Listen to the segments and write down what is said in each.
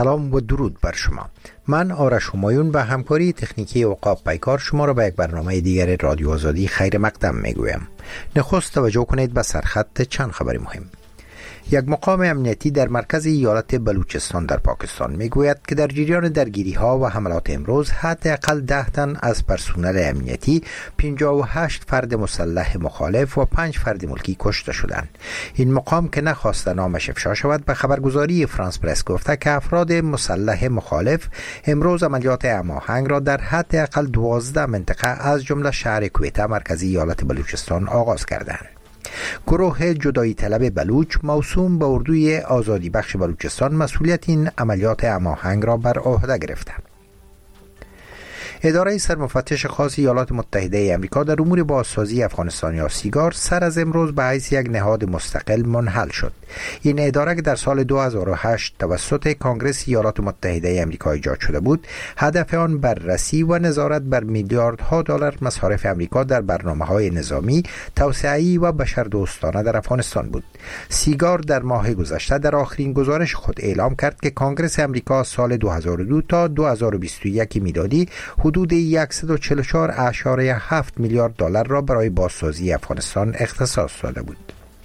سلام و درود بر شما. من آرش همایون و همکاری تکنیکی عقاب پیکار شما را به یک برنامه دیگر رادیو آزادی خیر مقدم میگویم. نخست توجه کنید به سرخط چند خبر مهم. یک مقام امنیتی در مرکز ایالت بلوچستان در پاکستان میگوید که در جریان درگیری ها و حملات امروز حداقل 10 تن از پرسنل امنیتی، 58 فرد مسلح مخالف و 5 فرد ملکی کشته شدند. این مقام که نخواست نامش افشا شود به خبرگزاری فرانس پرس گفته که افراد مسلح مخالف امروز عملیات هماهنگ را در حداقل 12 منطقه از جمله شهر کویته مرکزی ایالت بلوچستان آغاز کردند. گروه جدایی طلب بلوچ موسوم به اردوی آزادی بخش بلوچستان مسئولیت این عملیات هماهنگ را بر عهده گرفتند. اداره سرمفتش خاص ایالات متحده آمریکا در امور بازسازی افغانستان یا سیگار سر از امروز به حیث یک نهاد مستقل منحل شد. این اداره که در سال 2008 توسط کانگرس ایالات متحده آمریکا ایجاد شده بود، هدف آن بررسی و نظارت بر میلیاردها دلار مصارف آمریکا در برنامه‌های نظامی، توسعه‌ای و بشردوستانه در افغانستان بود. سیگار در ماه گذشته در آخرین گزارش خود اعلام کرد که کانگرس آمریکا سال 2002 تا 2021 میلادی حدود 144.7 میلیارد دلار را برای بازسازی افغانستان اختصاص داده بود.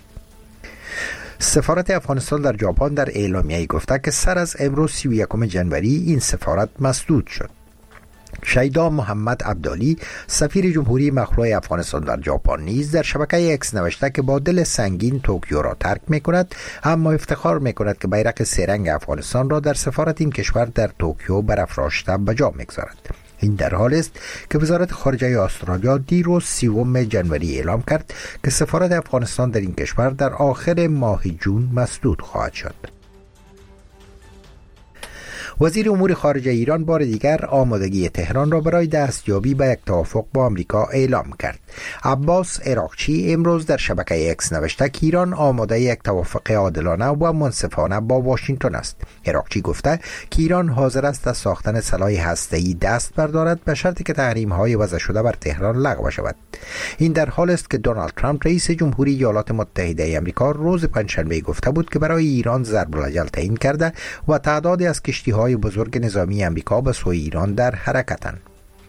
سفارت افغانستان در ژاپن در اعلامیه‌ای گفته که سر از امروز 31 جنوری این سفارت مسدود شد. شیدا محمد عبدالی سفیر جمهوری مخلوع افغانستان در ژاپن نیز در شبکه اکس نوشته که با دل سنگین توکیو را ترک می‌کند، اما افتخار می‌کند که بیرق سه‌رنگ افغانستان را در سفارت این کشور در توکیو برافراشته به جا می‌گذارد. این در حال است که وزارت خارجه استرالیا دیروز 30 جنوری اعلام کرد که سفارت افغانستان در این کشور در آخر ماه جون مسدود خواهد شد. وزیر امور خارجه ایران بار دیگر آمادگی تهران را برای دستیابی به یک توافق با آمریکا اعلام کرد. عباس عراقچی امروز در شبکه اکس نوشته که ایران آماده یک توافق عادلانه و منصفانه با واشنگتن است. عراقچی گفته که ایران حاضر است از ساختن سلاح هسته‌ای دست بردارد به شرطی که تحریم‌های وضع شده بر تهران لغو شود. این در حال است که دونالد ترامپ رئیس جمهوری ایالات متحده آمریکا روز پنجشنبه گفته بود که برای ایران ضرب الاجل تعیین کرده و تعدادی از کشتی‌های بزرگ نظامی آمریکا به سوی ایران در حرکتند.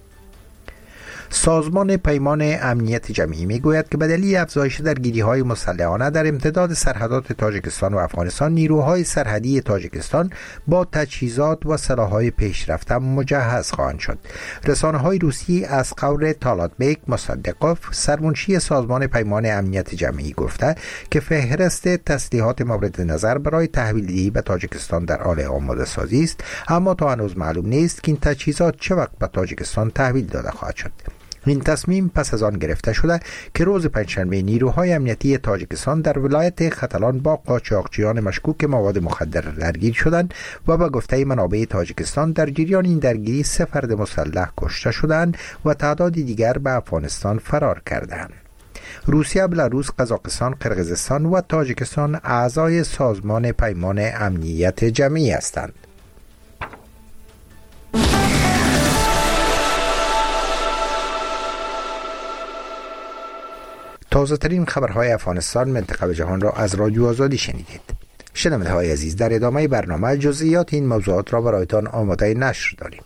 سازمان پیمان امنیت جمعی میگوید که به دلیل افزایش درگیری‌های مسلحانه در امتداد سرحدات تاجیکستان و افغانستان، نیروهای سرحدی تاجیکستان با تجهیزات و سلاح‌های پیشرفته مجهز خواهند شد. رسانه‌های روسی از قول طالاتبیک مصدقوف، سرمنشی سازمان پیمان امنیت جمعی، گفته که فهرست تسلیحات مورد نظر برای تحویل به تاجیکستان در حال آماده سازی است، اما تا هنوز معلوم نیست که این تجهیزات چه وقت به تاجیکستان تحویل داده خواهد شد. این تصمیم پس از آن گرفته شده که روز پنجشنبه نیروهای امنیتی تاجیکستان در ولایت ختلان با قاچاقچیان مشکوک مواد مخدر درگیر شدند و به گفته منابع تاجیکستان در جریان این درگیری 3 فرد مسلح کشته شدند و تعدادی دیگر به افغانستان فرار کردند. روسیه، بلاروس، قزاقستان، قرقیزستان و تاجیکستان اعضای سازمان پیمان امنیت جمعی هستند. تازه ترین خبرهای افغانستان، منطقه و جهان را از رادیو آزادی شنیدید. شنونده های عزیز، در ادامه برنامه جزئیات این موضوعات را برایتان آماده نشر داریم.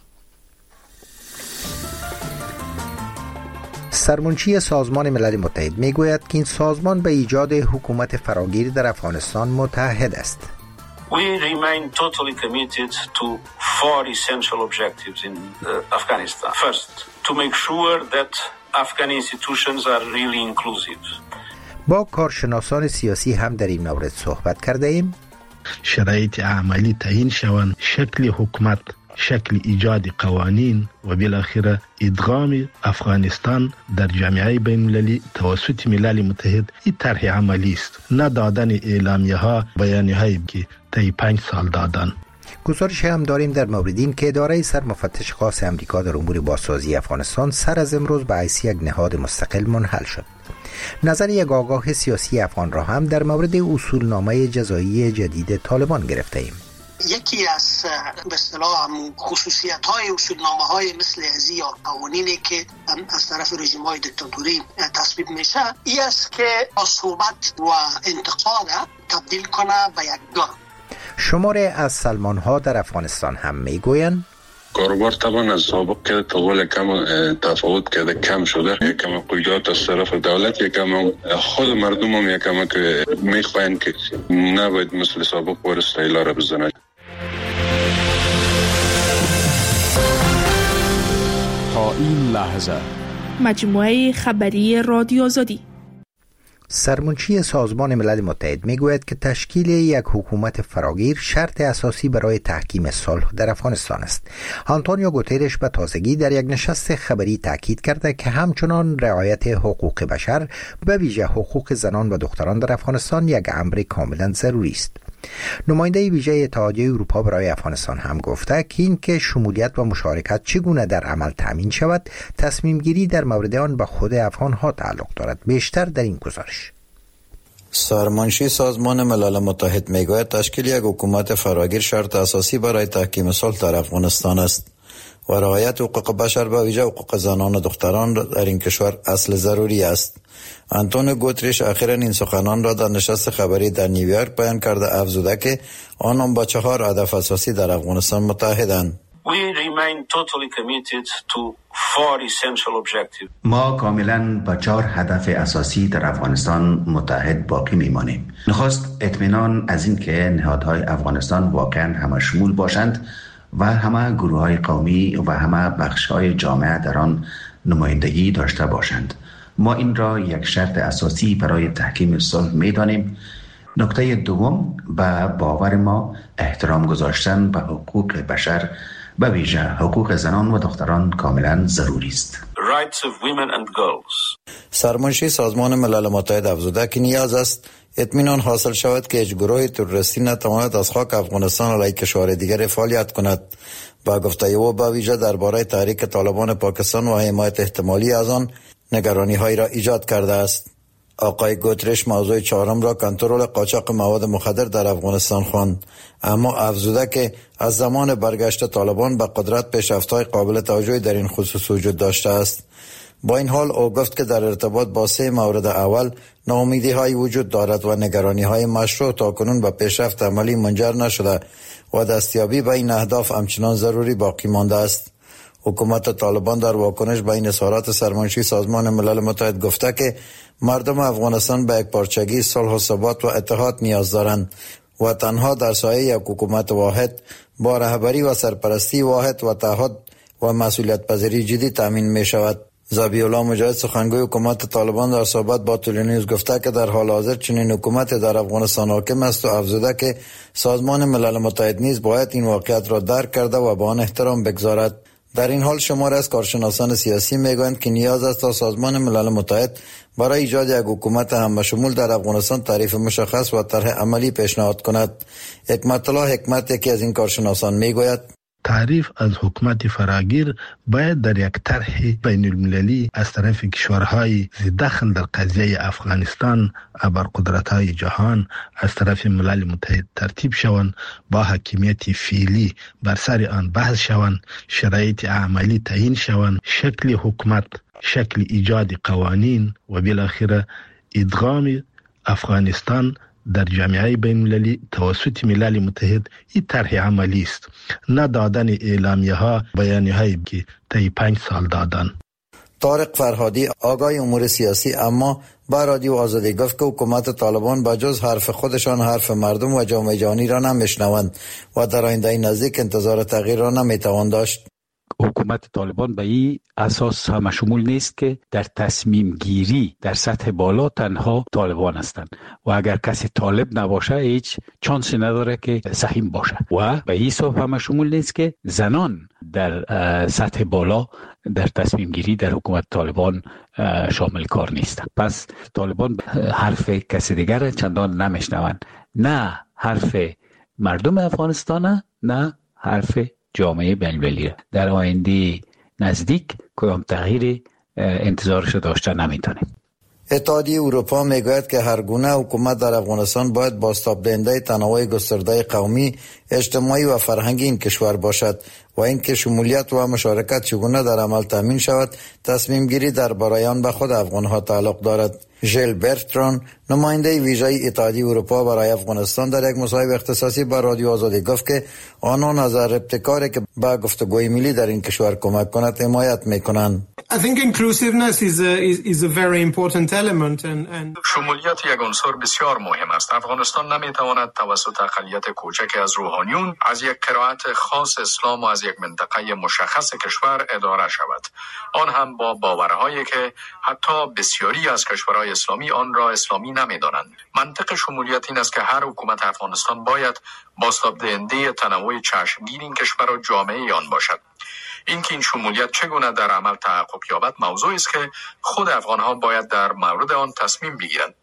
سرمنشی سازمان ملل متحد میگوید که این سازمان به ایجاد حکومت فراگیر در افغانستان متحد است. We remain totally committed to 4 essential objectives in Afghanistan. First, to make sure that Afghan institutions are really inclusive. با کارشناسان سیاسی هم در این مورد صحبت کرده ایم. شرایط عملی تعیین شوند، شکل حکومت، شکل ایجاد قوانین و بالاخره ادغام افغانستان در جامعه بین‌المللی توسط ملل متحد این طرح عملی است، نه دادن اعلامیه ها، بیانیه هایی که طی 5 سال دادن. گزارش هم داریم در مورد این که اداره سرمفتش خاص امریکا در امور بازسازی افغانستان سر از امروز به حیث یک نهاد مستقل منحل شد. نظر یک آگاه سیاسی افغان را هم در مورد اصولنامه جزایی جدید طالبان گرفته ایم. یکی از به اصطلاح خصوصیت‌های اصولنامه‌های مثل ازی یا قوانینی که از طرف رژیم‌های دیکتاتوری تصویب میشه این است که صحبت و انتقاد تبدیل کنه به یک گام. شماره از سلمان‌ها در افغانستان هم میگویند کاروبار طبعا از سابق که طول کم تفاوت کرده، کم شده. یکم قیودات از طرف دولت، یکم خود مردم هم یکم که میخواین که نباید مثل سابق بار استایلا را بزنند. تا این لحظه مجموعه خبری رادیو آزادی. سرمنشی سازمان ملل متحد میگوید که تشکیل یک حکومت فراگیر شرط اساسی برای تحکیم صلح در افغانستان است. آنتونیو گوترش به تازگی در یک نشست خبری تاکید کرده که همچنان رعایت حقوق بشر، به ویژه حقوق زنان و دختران در افغانستان یک امر کاملا ضروری است. نماینده ویژه اتحادیه اروپا برای افغانستان هم گفته که این که شمولیت و مشارکت چگونه در عمل تامین شود، تصمیم گیری در مورد آن به خود افغانها تعلق دارد. بیشتر در این گزارش. سرمنشی سازمان ملل متحد میگوید تشکیل یک حکومت فراگیر شرط اساسی برای تحکیم صلح در افغانستان است و رعایت حقوق بشر به ویژه حقوق زنان و دختران در این کشور اصل ضروری است. آنتونیو گوترش اخیراً این سخنان را در نشست خبری در نیویورک بیان کرده، افزوده که آنان با 4 هدف اساسی در افغانستان متحدند. ما کاملا با 4 هدف اساسی در افغانستان متحد باقی میمانیم. نخست اطمینان از این که نهادهای افغانستان واقعا همه شمول باشند و همه گروه‌های قومی و همه بخش‌های جامعه در آن نمایندگی داشته باشند. ما این را یک شرط اساسی برای تحکیم صلح می‌دانیم. نکته دوم، به باور ما احترام گذاشتن به حقوق بشر، به ویژه حقوق زنان و دختران کاملا ضروری است. سرمنشی سازمان ملل متحد افزوده که نیاز است اطمینان حاصل شود که هیچ گروه تروریستی نتواند از خاک افغانستان علیه کشور دیگر فعالیت کند. با گفته او با ویژه درباره تحریک طالبان پاکستان و حمایت احتمالی از آن نگرانی هایی را ایجاد کرده است. آقای گوترش موضوع 4 را کنترل قاچاق مواد مخدر در افغانستان خواند، اما افزوده که از زمان برگشت طالبان به قدرت پیشرفت‌های قابل توجهی در این خصوص وجود داشته است. با این حال او گفت که در ارتباط با 3 مورد اول ناامیدی‌هایی وجود دارد و نگرانی‌های مشروع تاکنون به پیشرفت عملی منجر نشده و دستیابی به این اهداف همچنان ضروری باقی مانده است. حکومت طالبان در واکنش به این اظهارات سرمنشی سازمان ملل متحد گفته که مردم افغانستان به یکپارچگی، صلح و ثبات و اتحاد نیاز دارند و تنها در سایه یک حکومت واحد با رهبری و سرپرستی واحد و تعهد و مسئولیت پذیری جدی تامین می شود. ذبیح الله مجاهد سخنگوی حکومت طالبان در صحبت با تلویزیون گفته که در حال حاضر چنین حکومت در افغانستان حاکم است و افزوده که سازمان ملل متحد نیز باید این واقعیت را درک کرده و به آن احترام بگذارد. در این حال شمار از کارشناسان سیاسی میگویند که نیاز است تا سازمان ملل متحد برای ایجاد یک حکومت همشمول در افغانستان تعریف مشخص و طرح عملی پیشنهاد کند. حکمت الله حکمت یکی از این کارشناسان میگوید تعریف از حکومت فراگیر باید در یک طرح بین المللی از طرف کشورهای دخل در قضیه افغانستان ابرقدرت‌های جهان از طرف ملل متحد ترتیب شوند، با حاکمیت فعلی بر سر آن بحث شوند، شرایط عملی تعیین شوند، شکل حکومت، شکل ایجاد قوانین و بالاخره ادغام افغانستان در جامعه بین المللی توسط ملل متحد. این طرح عملی است، نه دادن اعلامیه ها، بیانیه هایی که طی 5 سال دادن. طارق فرهادی آگاه امور سیاسی اما با رادیو آزادی گفت که حکومت طالبان با جز حرف خودشان حرف مردم و جامعه جهانی را نمیشنوند و در آینده نزدیک انتظار تغییر را نمیتوان داشت. حکومت طالبان به این اساس همشمول نیست که در تصمیم گیری در سطح بالا تنها طالبان هستند و اگر کسی طالب نباشه هیچ چانسی نداره که سهیم باشه و به این حساب همشمول نیست که زنان در سطح بالا در تصمیم گیری در حکومت طالبان شامل کار نیستند. پس طالبان حرف کسی دیگر چندان نمیشنوند، نه حرف مردم افغانستان نه حرف جامعه بین‌المللی. در آینده نزدیک کدام تغییر انتظارش داشته نمیتونیم. اتحادیه اروپا میگوید که هر گونه حکومت در افغانستان باید بازتاب دهنده تنوع گسترده قومی، اجتماعی و فرهنگی این کشور باشد و اینکه شمولیت و مشارکت چگونه در عمل تامین شود تصمیم گیری درباره آن به خود افغانها تعلق دارد. ژیل برتران، نماینده ویژه اتحادیه اروپا برای افغانستان، در یک مصاحبه اختصاصی با رادیو آزادی گفت که آنان از ابتکاری که به گفتگوی ملی در این کشور کمک کند حمایت میکنند. شمولیت یک عنصر بسیار مهم است. افغانستان نمیتواند توسط اقلیت کوچک از روحانیون از یک قرائت خاص اسلام و از یک منطقه مشخص کشور اداره شود، آن هم با باورهایی که حتی بسیاری از کشورهای اسلامی آن را اسلامی نمیدانند. منطق شمولیت این است که هر حکومت افغانستان باید بازتاب‌دهنده تنوع چشمگیر این کشور و جامعه آن باشد. اینکه این شمولیت چگونه در عمل تحقق یابد موضوعی است که خود افغان‌ها باید در مورد آن تصمیم بگیرند.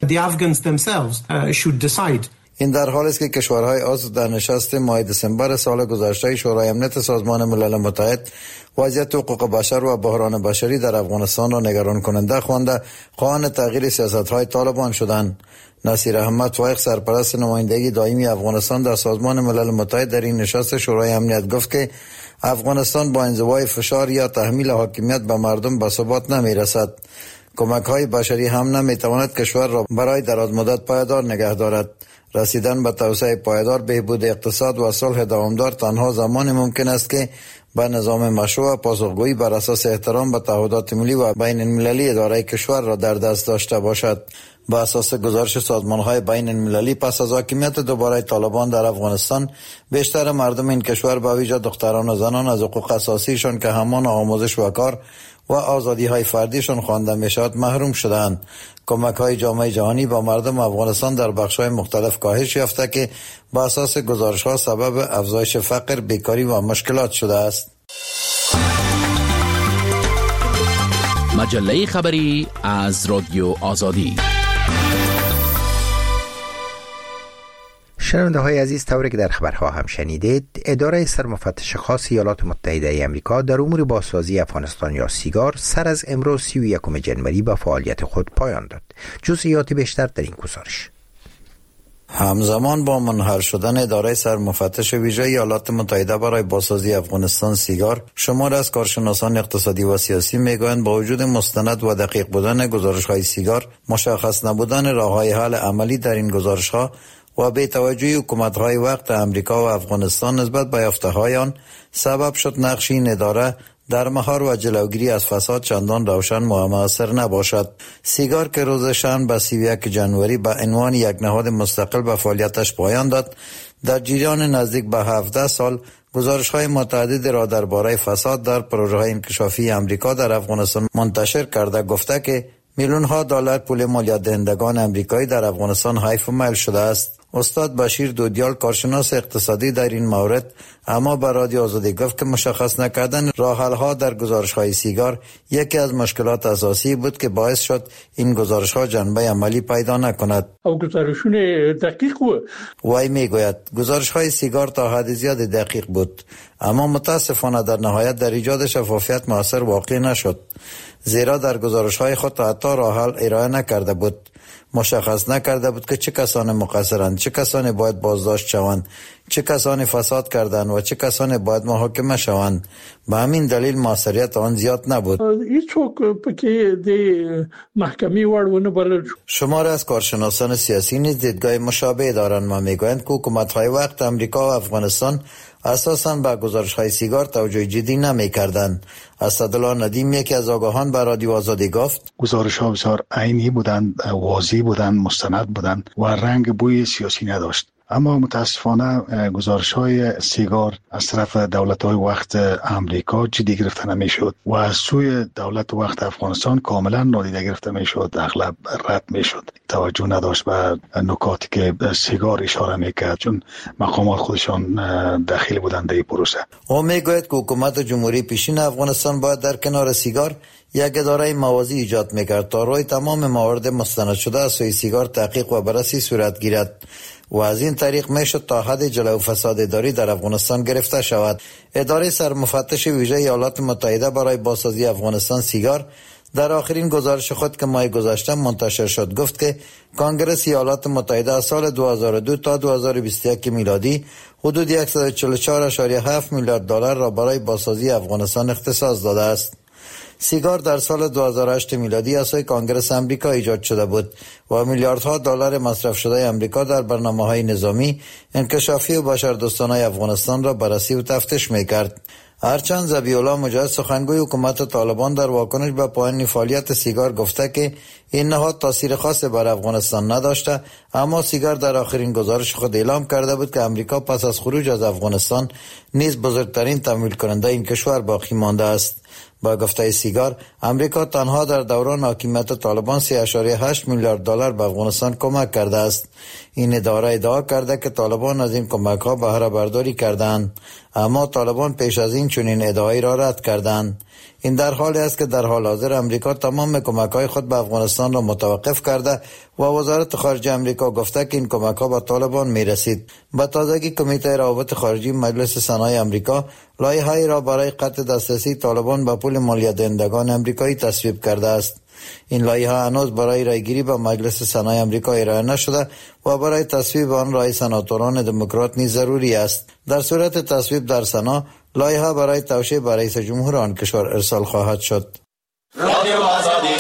این در حالی است که کشورهای عضو در نشست ماه دسامبر سال گذشته شورای امنیت سازمان ملل متحد وضعیت حقوق بشر و بحران بشری در افغانستان را نگران کننده خوانده خواهان تغییر سیاست‌های طالبان شدند. نصیر احمد فایق، سرپرست نمایندگی دائمی افغانستان در سازمان ملل متحد، در این نشست شورای امنیت گفت که افغانستان با انزوای فشار یا تحمیل حاکمیت به مردم به ثبات نمی‌رسد. کمک‌های بشری هم نمی‌تواند کشور را برای دراز مدت پایدار نگه دارد. رسیدن به توسعه پایدار، بهبود اقتصاد و صلح دوامدار تنها زمان ممکن است که با نظام مشروع و پاسخگویی بر اساس احترام به تعهدات ملی و بین المللی اداره کشور را در دست داشته باشد. با اساس گزارش سازمان‌های بین المللی، پس از حاکمیت دوباره طالبان در افغانستان، بیشتر مردم این کشور به ویژه دختران و زنان از حقوق اساسیشان که همان آموزش و کار و آزادی‌های فردیشان خوانده می‌شود محروم شدند. کمک‌های جامعه جهانی با مردم افغانستان در بخش‌های مختلف کاهش یافته که با اساس گزارش‌ها سبب افزایش فقر، بیکاری و مشکلات شده است. مجله خبری از رادیو آزادی. شنونده های عزیز، طوری که در خبرها هم شنیدید، اداره سرمفتش خاص ایالات متحده ای آمریکا در امور بازسازی افغانستان یا سیگار سر از امروز 31 جنوری به فعالیت خود پایان داد. جزئیات بیشتر در این گزارش. همزمان با منحل شدن اداره سرمفتش ویژه ایالات متحده برای بازسازی افغانستان سیگار، شمار از کارشناسان اقتصادی و سیاسی میگویند با وجود مستند و دقیق بودن گزارش‌های سیگار، مشخص نبودن راه‌های حل عملی در این گزارش‌ها و به توجه حکومت‌های وقت امریکا و افغانستان نسبت به یافته‌های آن، سبب شد نقش این اداره در مهار و جلوگیری از فساد چندان روشن و مؤثر نباشد. سیگار که روز شنبه 31 جنوری به عنوان یک نهاد مستقل به فعالیتش پایان داد، در جریان نزدیک به 17 سال گزارش‌های متعدد را درباره فساد در پروژه‌های انکشافی امریکا در افغانستان منتشر کرده گفته که میلیون‌ها دلار پول مالیات دهندگان امریکایی در افغانستان حیف و میل شده است. استاد بشیر دودیال، کارشناس اقتصادی در این مورد، اما به رادیو آزادی گفت که مشخص نکردن راه حل‌ها در گزارش‌های سیگار یکی از مشکلات اساسی بود که باعث شد این گزارش‌ها جنبه عملی پیدا نکند. او گزارشون دقیق بود. وی میگوید گزارش‌های سیگار تا حد زیاد دقیق بود، اما متاسفانه در نهایت در ایجاد شفافیت مؤثر واقع نشد، زیرا در گزارش‌های خود تا حتی راه حل ارائه نکرده بود. مشخص نکرده بود که چه کسان مقصرند، چه کسانی باید بازداشت شوند، چه کسانی فساد کردند و چه کسانی باید محاکمه شوند. به همین دلیل موثریت آن زیاد نبود. شمار از کارشناسان سیاسی نیز دیدگاه مشابه دارند و میگویند که حکومت‌های وقت امریکا و افغانستان اساساً به گزارش‌های سیگار توجه جدی نمی‌کردند. اسدالله ندیم، یکی از آگاهان، به رادیو آزادی گفت گزارش‌ها بسیار عینی بودند، واضح بودند، مستند بودند و رنگ بوی سیاسی نداشت. اما متاسفانه گزارش‌های سیگار از طرف دولت‌های وقت امریکا جدی گرفته نمی‌شد و از سوی دولت وقت افغانستان کاملا نادیده گرفته می‌شد، اغلب رد می‌شد. توجه نداشت به نکاتی که سیگار اشاره می‌کرد، چون مقامات خودشان داخل بودند در این پروسه. او میگوید که حکومت جمهوری پیشین افغانستان باید در کنار سیگار یک اداره موازی ایجاد می‌کرد تا روی تمام موارد مستند شده از سوی سیگار تحقیق و بررسی صورت گیرد و از این طریق میشد تا حد جلو فساد اداری در افغانستان گرفته شود. اداره سرمفتش ویژه ایالات متحده برای بازسازی افغانستان سیگار در آخرین گزارش خود که ماه گذشته منتشر شد گفت که کنگره ایالات متحده از سال 2002 تا 2021 میلادی حدود 144.7 میلیارد دلار را برای بازسازی افغانستان اختصاص داده است. سیگار در سال 2008 میلادی از سوی کنگره آمریکا ایجاد شده بود و میلیاردها دلار مصرف شده آمریکا در برنامه‌های نظامی، انکشافی و بشردوستانه افغانستان را بررسی و تفتیش می‌کرد. هرچند ذبیح‌الله مجاهد سخنگوی حکومت طالبان در واکنش به پایان فعالیت سیگار گفته که این نهاد تاثیر خاصی بر افغانستان نداشته، اما سیگار در آخرین گزارش خود اعلام کرده بود که امریکا پس از خروج از افغانستان نیز بزرگترین تمویل کننده این کشور باقی مانده است. با گفته سیگار، امریکا تنها در دوران حاکمیت طالبان 3.8 میلیارد دلار به افغانستان کمک کرده است. این اداره ادعا کرده که طالبان از این کمک ها بهره برداری کردند، اما طالبان پیش از این چنین ادعایی را رد کردند. این در حالی است که در حال حاضر امریکا تمام کمک های خود به افغانستان را متوقف کرده و وزارت خارجه امریکا گفته که این کمک ها به طالبان می رسید. به تازگی کمیته روابط خارجی مجلس سنای امریکا لایحه‌ای را برای قطع دسترسی طالبان به پول مالیات دهندگان امریکایی تصویب کرده است. این لایحه هنوز برای رایگیری به مجلس سنای امریکا ارائه نشده و برای تصویب آن رای سناتوران دموکرات نیز ضروری است. در صورت تصویب در سنا، لایحه برای توشیح به رئیس جمهور آن کشور ارسال خواهد شد. رادیو آزادی.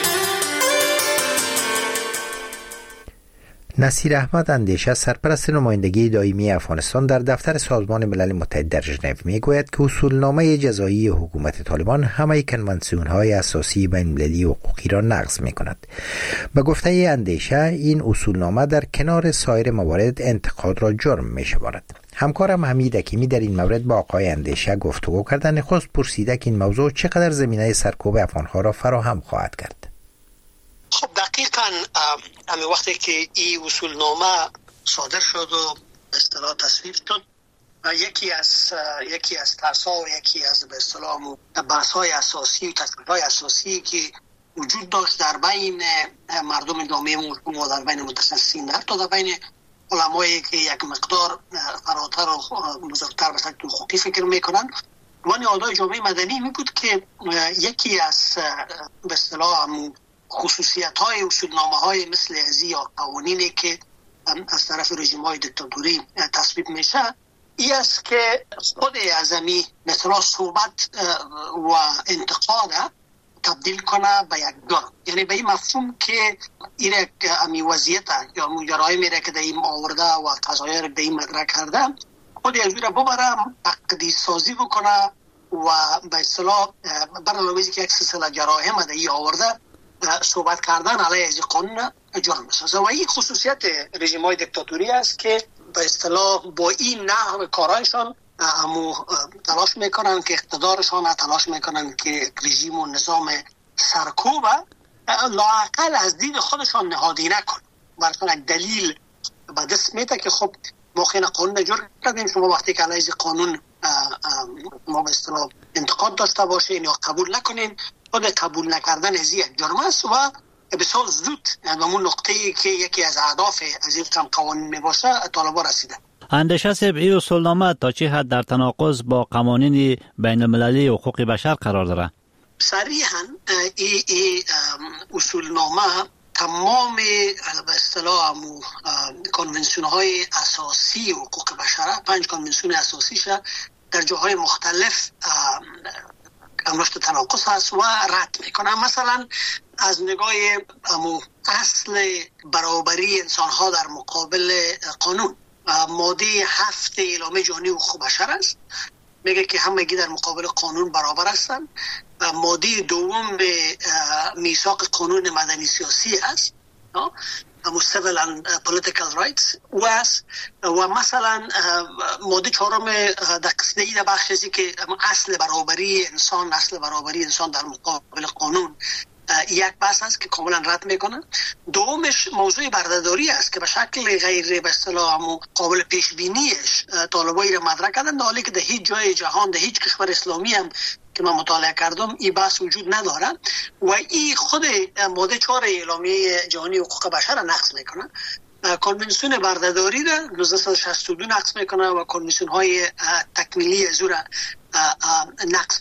نصیر احمد اندیشه سرپرست نمایندگی دائمی افغانستان در دفتر سازمان ملل متحد در ژنو میگوید که اصولنامه جزایی حکومت طالبان همه کنوانسیون‌های اساسی بین‌المللی حقوقی را نقض می‌کند. به گفته اندیشه این اصولنامه در کنار سایر موارد انتقاد را جرم می‌شمارد. همکارم حمید حکیمی در این مورد با آقای اندیشه گفتگو کرد. نخست پرسیده که این موضوع چقدر زمینه سرکوب افغان‌ها را فراهم خواهد کرد. خب دقیقاً همین وقتی که این اصولنامه صادر شد و به اصطلاح تصویب شد، یکی از ترس‌ها و یکی از به اصطلاح بحث‌های اساسی و تکلیف‌های اساسی که وجود داشت در بین مردم جامعه مسلمان و در بین متخصصین، حتی در بین علمایی که یک مقدار فراتر و بزرگتر به شکل حقوقی فکر میکنن و نهادهای جامعه مدنی می بود که یکی از به اصطلاح خصوصیت‌های اصولنامه‌های مثل ازی یا قوانینی که از طرف رژیم‌های دیکتاتوری تصویب میشه این است که خود اعظمی مثلا صحبت و انتقاد تبدیل کنه به یک جرم، یعنی به این مفهوم که این امی وضعیت یا جرایم میره که در این آورده و قضایای رو در این مدرک کرده خود از را ببرم عقدی سازی بکنه و به اصطلاح برنامه‌ای که یک سلسله جرایم در این آورده صحبت کردن علیه از قانون جرم است. و این خصوصیت رژیم‌های دیکتاتوری است که به اصطلاح با این نحو کارایشان تلاش میکنن که اقتدارشان تلاش میکنن که رژیم و نظام سرکوب لااقل از دید خودشان نهادی نکن. براتون یک دلیل به دست میده که خب ما خیلی قانون جرم کردیم، شما وقتی که علیه قانون ما به اصطلاح انتقاد داشته باشین یا قبول نکنین، خود قبول نکردن از یک جرم است و بسیار زود به اون نقطه‌ای که یکی از اهداف از این قوانین میباشه طالبا رسیده. اندیشه صاحب این اصولنامه تا چه حد در تناقض با قوانین بین المللی حقوق بشر قرار داره؟ صریحاً این اصولنامه تمام به اصطلاح کنونسیون های اساسی حقوق بشر، 5 کنونسیون اساسیش در جاهای مختلف امرشت تناقض هست و رد میکنه. مثلا از نگاه اصل برابری انسان ها در مقابل قانون، ماده 7 اعلامیه جهانی حقوق بشر است، میگه که همگی در مقابل قانون برابر هستند. ماده 2 به میثاق قانون مدنی سیاسی است، civil and political rights و مثلا ماده 4 در قسمت در بخش ازی که اصل برابری انسان در مقابل قانون یک بحث است که کاملا رد میکنن. دومش موضوع بردهداری است که به شکل غیر به اصطلاح قابل پیش بینیش طالبایی را مطرح کردن، در حالی که در هیچ جای جهان در هیچ کشور اسلامی هم که من مطالعه کردم این بحث وجود نداره و این خود ماده 4 اعلامیه جهانی حقوق بشر را نقض میکنه. کنونسیون بردهداری را 1962 نقض میکنه و کنونسیون های تکمیلی از او را نقض میکنه.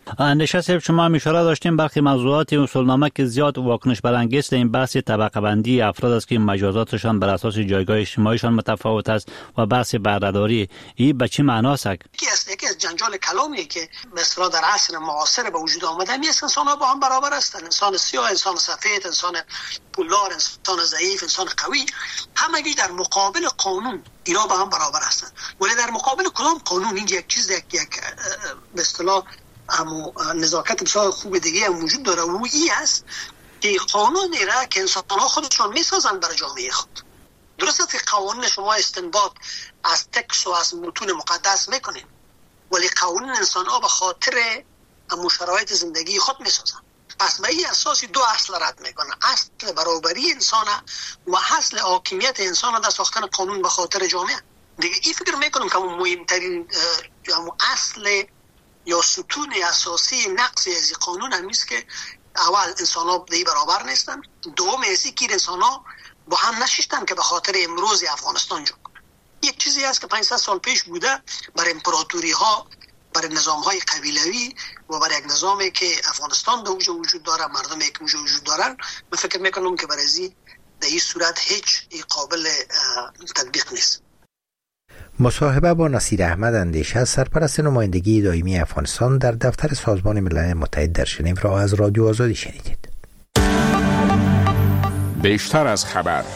نشست شما هم اشاره داشتیم برخی موضوعات اصولنامه که زیاد واکنش برانگیز این بحث طبقه بندی افراد است که مجازاتشان بر اساس جایگاه اجتماعیشان متفاوت است و بحث بردهداری. این به چه معناست؟ یکی از جنجال کلامی که مثلا در عصر معاصر به وجود آمده میست انسان‌ها با هم برابر هستند. انسان سیاه، انسان سفید، انسان پولدار، انسان ضعیف، انسان قوی، همگی در مقابل قانون اینا با هم برابر هستند. ولی در مقابل کدام قانون این یک چیز یک به اصطلاح نزاکت بسیار خوب دیگه هم وجود داره و این است که قانونی را که انسان‌ها خودشان میسازن برای جامعه خود. درست است که قوانین شما استنباط از تکس و از متون مقدس میکنین، ولی قوانین انسان‌ها به خاطر شرایط زندگی خود میسازن. پس به این اساسی دو اصل رد میکنن، اصل برابری انسان و اصل حاکمیت انسان در ساختن قانون به خاطر جامعه. دیگه این فکر میکنم که مهمترین اصل یا ستون اساسی نقص از قانون همیست که اول انسان ها به برابر نیستن، دوم ایسی که انسان ها با هم نشیشتن که به خاطر امروز افغانستان جنگ کنن. یک چیزی هست که 500 سال پیش بوده بر امپراتوری ها، بر نظام های قبیلوی و بر یک نظامی که افغانستان در وجود داره، مردمی که وجود دارن. من فکر میکنم که برای در این صورت هیچ قابل تطبیق نیست. مصاحبه با نصیر احمد اندیشه، سرپرست نمایندگی دائمی افغانستان در دفتر سازمان ملل متحد در ژنو را از رادیو آزادی شنیدید. بیشتر از خبر.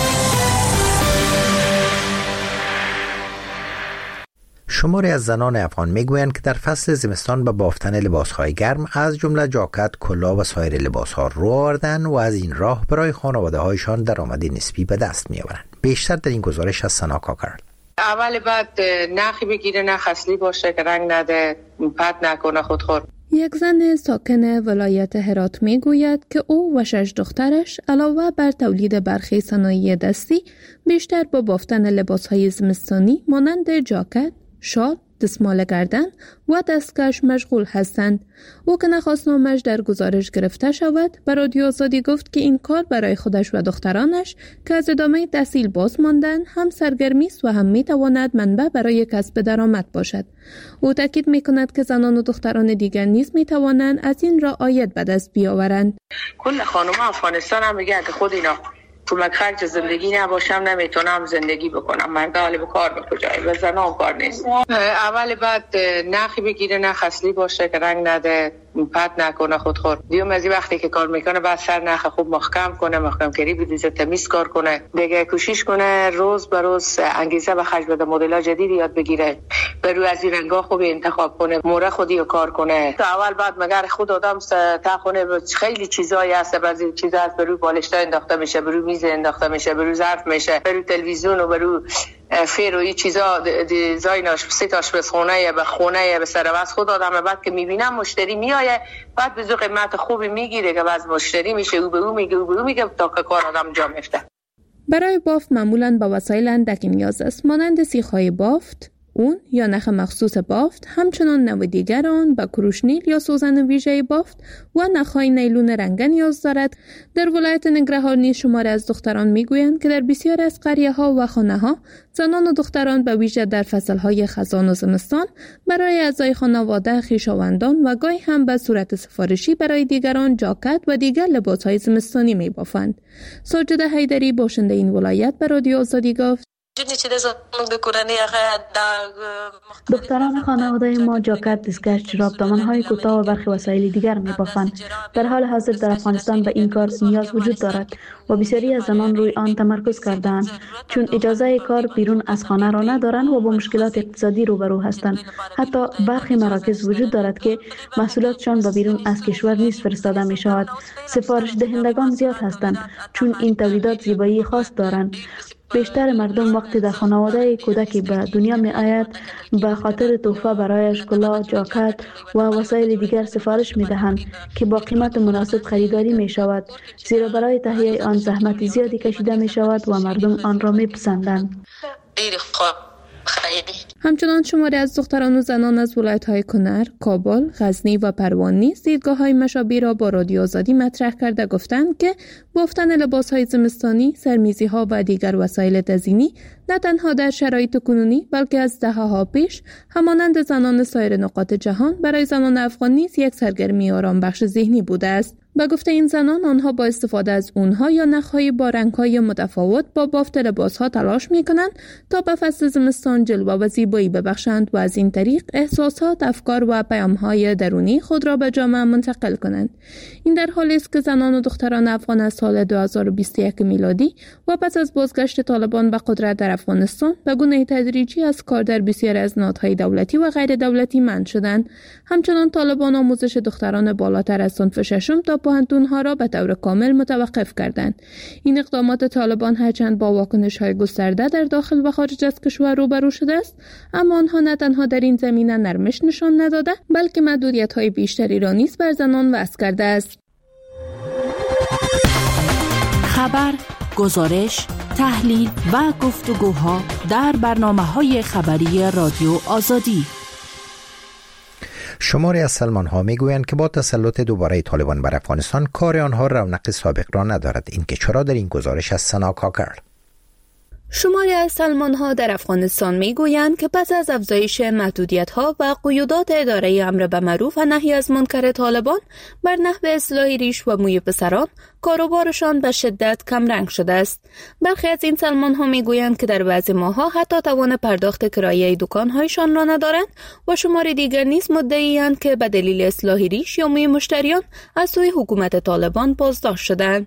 شماری از زنان افغان میگویند که در فصل زمستان به بافتن لباسهای گرم از جمله جاکت، کلاه و سایر لباسها رو آوردن و از این راه برای خانواده‌هایشان درآمد نسبی به دست می‌آورند. بیشتر در این گزارش از سنا کاکرل. اول بعد نخی بگیره، نخ اصلی باشه که رنگ نده، پت نکنه خودخور. یک زن ساکن ولایت هرات می گوید که او و 6 دخترش علاوه بر تولید برخی صنایع دستی بیشتر با بافتن لباسهای زمستانی مانند جاکت، شال، دستمال گردن و دستکش مشغول هستند. او که نخواست نامش در گزارش گرفته شود به رادیو آزادی گفت که این کار برای خودش و دخترانش که از ادامه تحصیل باز ماندن هم سرگرمی است و هم می تواند منبع برای کسب درآمد باشد. او تاکید می کند که زنان و دختران دیگر نیز می توانند از این راه عاید به دست بیاورند. کل خانم افغانستان هم میگه که خود اینا تو خرج زندگی نباشم نمیتونم زندگی بکنم، مرد حال به کار به کجایی و زنان کار نیست. اول بعد نخی بگیره، نخ اصلی باشه که رنگ نده، پت نکنه خودخور. دیوم از وقتی که کار میکنه بعد سر نخ خوب محکم کنه، محکم کاری بدیزه، تمیز کار کنه، دیگه کوشش کنه روز به روز انگیزه به خرج بده، مدل‌ها جدید یاد بگیره، برو از این رنگا خوب انتخاب کنه، موره خودی رو کار کنه. تا اول بعد مگر خود آدم تا خونه خیلی چیزایی هست، بعضی چیزا هست برو بالشتا انداخته میشه، برو میز انداخته میشه، برو ظرف میشه، برو تلویزیون و برو فیر و این چیزا دیزایناش سیتاش به خونه به خونه به سر واس خود آدم بعد که میبینم مشتری میآیه بعد به قیمت خوبی میگیره که باز مشتری میشه و به او میگه تا که کار آدم جا میفته. برای بافت معمولاً با وسایل اندکی نیاز است مانند سیخ‌های بافت، اون یا نخ مخصوص بافت، همچنان نوع دیگر آن با کروشنیل یا سوزن ویژه بافت و نخهای نیلون رنگه نیاز دارد. در ولایت ننگرهار نیز شماری از دختران میگویند که در بسیار از قریه‌ها و خانه‌ها زنان و دختران به ویژه در فصل‌های خزان و زمستان برای اعضای خانواده، خویشاوندان و گاهی هم به صورت سفارشی برای دیگران جاکت و دیگر لباس‌های زمستانی می‌بافند. ساجده حیدری باشنده این ولایت به رادیو آزادی گفت: دختران خانواده ما جاکت، دستکش، جوراب، دامن‌های کوتاه و برخی وسایل دیگر می‌بافند. در حال حاضر در افغانستان به این کار نیاز وجود دارد و بسیاری از زنان روی آن تمرکز کرده‌اند چون اجازه کار بیرون از خانه را ندارند و با مشکلات اقتصادی روبرو هستند. حتی برخی مراکز وجود دارد که محصولاتشان به بیرون از کشور نیز فرستاده می‌شود. سفارش دهندگان زیاد هستند چون این تولیدات زیبایی خاص دارند. بیشتر مردم وقتی در خانواده کودکی به دنیا می آید به خاطر تحفه برایش کلاه، جاکت و وسایل دیگر سفارش می دهند که با قیمت مناسب خریداری می شود، زیرا برای تهیه آن زحمت زیادی کشیده می شود و مردم آن را می پسندند. همچنان شماری از دختران و زنان از ولایت‌های کنر، کابل، غزنی و پروان نیز دیدگاه‌های مشابه را با رادیو آزادی مطرح کرده گفتند که بافتن لباس‌های زمستانی، سرمیزی‌ها و دیگر وسایل تزیینی نه تنها در شرایط کنونی بلکه از دهه‌ها پیش همانند زنان سایر نقاط جهان برای زنان افغان نیز یک سرگرمی آرام بخش ذهنی بوده است. به گفته این زنان، آنها با استفاده از اونها یا نخ‌های با رنگ‌های متفاوت با بافت لباس‌ها تلاش می‌کنند تا به فصل زمستان جلوه و زیبایی ببخشند و از این طریق احساسات، افکار و پیام‌های درونی خود را به جامعه منتقل کنند. این در حالی است که زنان و دختران افغان از سال 2021 میلادی و پس از بازگشت طالبان به قدرت در افغانستان به گونه تدریجی از کار در بسیاری از نهادهای دولتی و غیر دولتی منع شدند. همچنان طالبان آموزش دختران بالاتر از صنف ششم تا پوهنتون‌ها را به طور کامل متوقف کردند. این اقدامات طالبان هرچند با واکنش‌های گسترده در داخل و خارج از کشور روبرو شده است، اما آنها نه تنها در این زمینه نرمش نشان نداده بلکه محدودیت‌های بیشتری را نیز بر زنان وضع کرده است. خبر، گزارش، تحلیل و گفتگوها در برنامه‌های خبری رادیو آزادی. شماری از سلمان‌ها میگویند که با تسلط دوباره طالبان بر افغانستان کار آنها رونق سابق را ندارد. اینکه چرا در این گزارش از سنا کاکر. شماری از سلمان‌ها در افغانستان میگویند که پس از افزایش محدودیت‌ها و قیودات اداره امر بالمعروف و نهی از منکر طالبان بر نحو اصلاح ریش و موی پسران، کاروبارشان به شدت کم رنگ شده است. برخی از این سلمان‌ها میگویند که در بعضی ماه‌ها حتی توان پرداخت کرایه دکان‌هایشان را ندارند و شماری دیگر نیز مدعی‌اند که به دلیل اصلاح ریش یا موی مشتریان از سوی حکومت طالبان بازداشت شدند.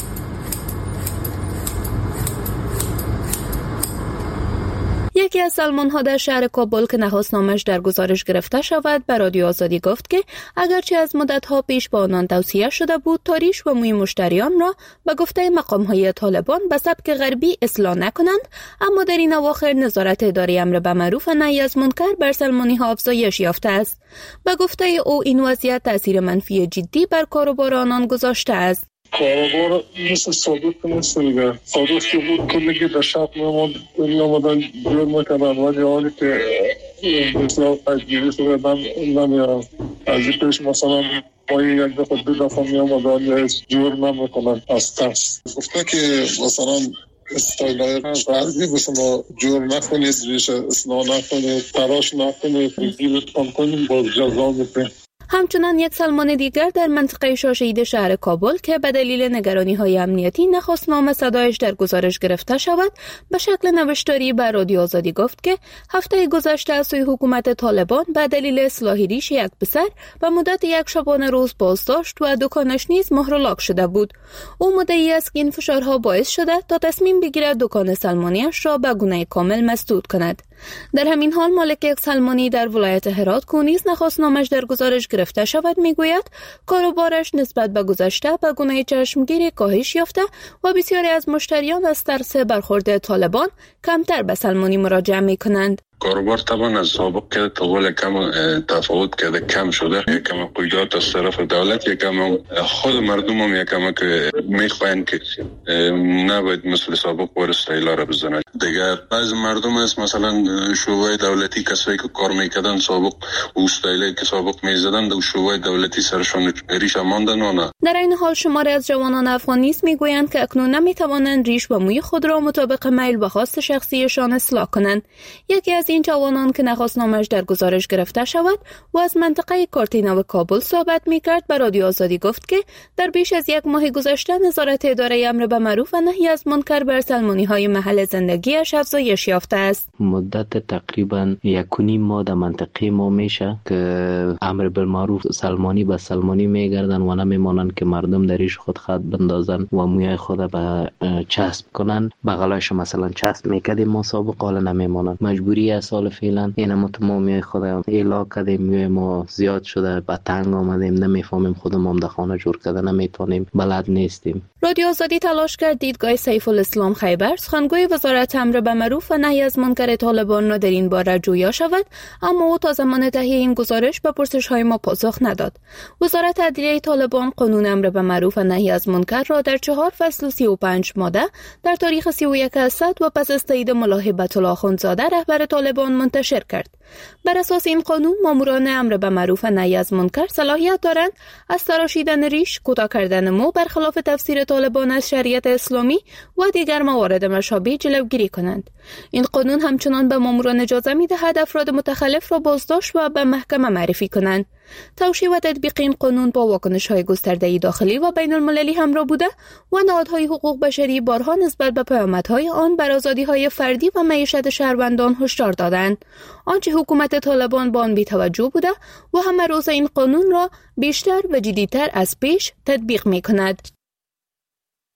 یکی از سلمان‌ها در شهر کابل که نخست نامش در گزارش گرفته شود به رادیو آزادی گفت که اگرچه از مدت‌ها پیش با آنان توصیه شده بود تا ریش و موی مشتریان را به گفته مقام‌های طالبان به سبک غربی اصلاح نکنند، اما در این اواخر نظارت اداره امر بالمعروف و نهی از منکر بر سلمانی‌ها افزایش یافته است. به گفته او این وضعیت تاثیر منفی جدی بر کاروبار آنان گذاشته است. کاروبار مثل صادق نیست دیگه. صادق که بود کلگی در شب میامدن جور میکنن ولی حالی که مثلا تجگیری شده نمیارن. از این پیش مثلا ما یک دفعه دو دفعه میامدن جور نمیکنن از ترس. گفته که مثلا استایلای غربی بسما جور نکنید، ریش اصلاح نکنید، تراش نکنید، گیرتان کنید باز جزا میکنید. همچنان یک سلمان دیگر در منطقه شاشه‌اید شهر کابل که به دلیل نگرانی‌های امنیتی نخست نام صدایش در گزارش گرفته شود به شکل نوشتاری به رادیو آزادی گفت که هفته گذشته از سوی حکومت طالبان به دلیل اصلاح ریش یک پسر و مدت یک شبانه روز بازداشت و دکانش نیز مهرلاک شده بود. او مدعی است که این فشارها باعث شده تا تصمیم بگیرد دکان سلمانیش را به گونه کامل مسدود کند. در همین حال مالک یک سلمانی در ولایت هرات که نیز نخست نامش در گزارش گرفته شود میگوید کاروبارش نسبت به گذشته به گونه چشمگیری کاهش یافته و بسیاری از مشتریان از ترس برخورد طالبان کمتر به سلمانی مراجعه میکنند. کاروبار طبعا از سابق که طول کم تفاوت کرده، کم شده. یکم قیودات از طرف دولت، یکم خود مردم هم یکم که میخواین که نباید مثل سابق بار استایلا را بزنند. دیگر بعض مردم است مثلا شعبه دولتی کسایی که کار میکردن سابق استایلی که سابق میزدن در شعبه دولتی سرشون ریش ماندن و نه. در این حال شماری از جوانان افغان نیز میگویند که اکنون نمیتوانند ریش و موی خود را مطابق میل و خواست شخصیشان اصلاح کنند. یکی از این جوانان که نخست نامش در گزارش گرفته شود و از منطقه کارتینا و کابل صحبت میکرد به رادیو آزادی گفت که در بیش از یک ماه گذشته نظارت اداره امر بالمعروف و نهی از منکر بر سلمانی‌های محل زندگیش افزایش یافته است. مدت تقریبا 1.5 ماه در منطقه ما میشه که امر بالمعروف سلمانی به سلمانی میگردن و نمیمانند که مردم دریش خود خط بندازن و موی خود به چسب کنن. بغلش مثلا چسب میکردیم ما سابق، حالا نمیمانند. مجبوری 15 سال فعلا این متمامی خود ایلا کردیم، ما زیاد شده، به تنگ آمدیم، نمیفهمیم خودمون در خانه جور کرده نمیتونیم، بلد نیستیم. رادیو آزادی تلاش کرد دیدگاه سیف الاسلام خیبر، سخنگوی وزارت امر به معروف و نهی از منکر طالبان را در این باره جویا شود، اما او تا زمان تهیه این گزارش به پرسش‌های ما پاسخ نداد. وزارت عدلیه طالبان قانون امر به معروف و نهی از منکر را در 4 فصل و 35 ماده در تاریخ 31 اسد و پس از تایید ملا هیبت الله اخندزاده رهبر طالبان منتشر کرد. بر اساس این قانون ماموران امر به معروف و نهی از منکر صلاحیت دارند از تراشیدن ریش، کوتاه کردن مو برخلاف تفسیر طالبان از شریعت اسلامی و دیگر موارد مشابه جلوگیری کنند. این قانون همچنان به ماموران اجازه می‌دهد افراد متخلف را بازداشت و به محکمه معرفی کنند. توشیح و تطبیق این قانون با واکنش‌های گسترده داخلی و بین المللی همراه بوده و نهادهای حقوق بشری بارها نسبت به پیامدهای آن بر آزادی‌های فردی و معیشت شهروندان هشدار دادند. آنچه حکومت طالبان با آن بی‌توجه بوده و همه روز این قانون را بیشتر و جدی‌تر از پیش تطبیق می‌کند.